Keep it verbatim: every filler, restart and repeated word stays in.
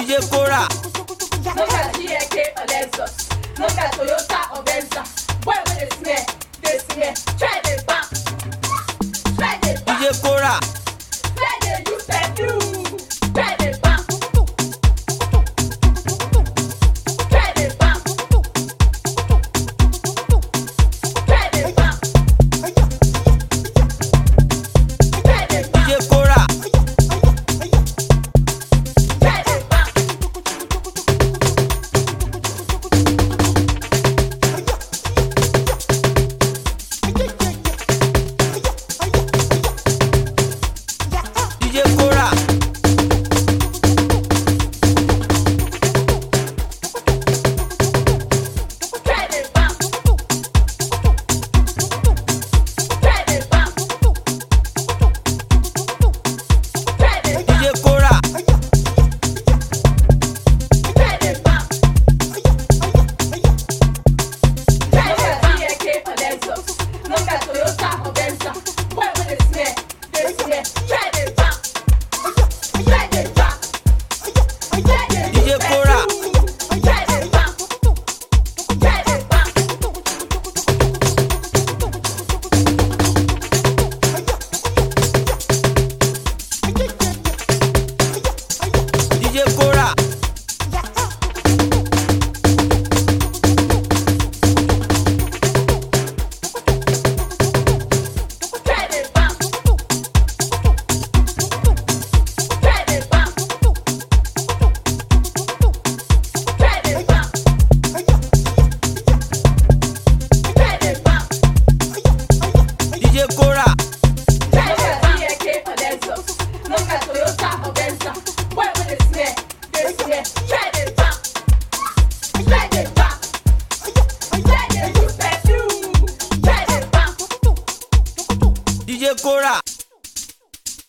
D J Kora. No got G L K or Lexus. No got Toyota or Venza. Boy, when they smell, they smell. Try the back. Try the back. D J Kora. Try the use perfume. Try the back. Try the back. Try the back. Try the back. D J Kora. Try the back. D J Kora. Try the back. Try the back. Try the D J Kora. Try the back. Try the G L K or Lexus. No got Toyota or Venza. Boy, when they smell, they smell. Try the back. Try the back. Try the D J Kora. Try the back. Try the back. D J Kora. Try the back. Try the back. Try the back. Try the back. D J Kora. Try the G L K or Lexus. No got Toyota or Venza. Boy, when they smell, they smell. Try the back. Try the back. Try the use perfume. Try the back. D J Kora.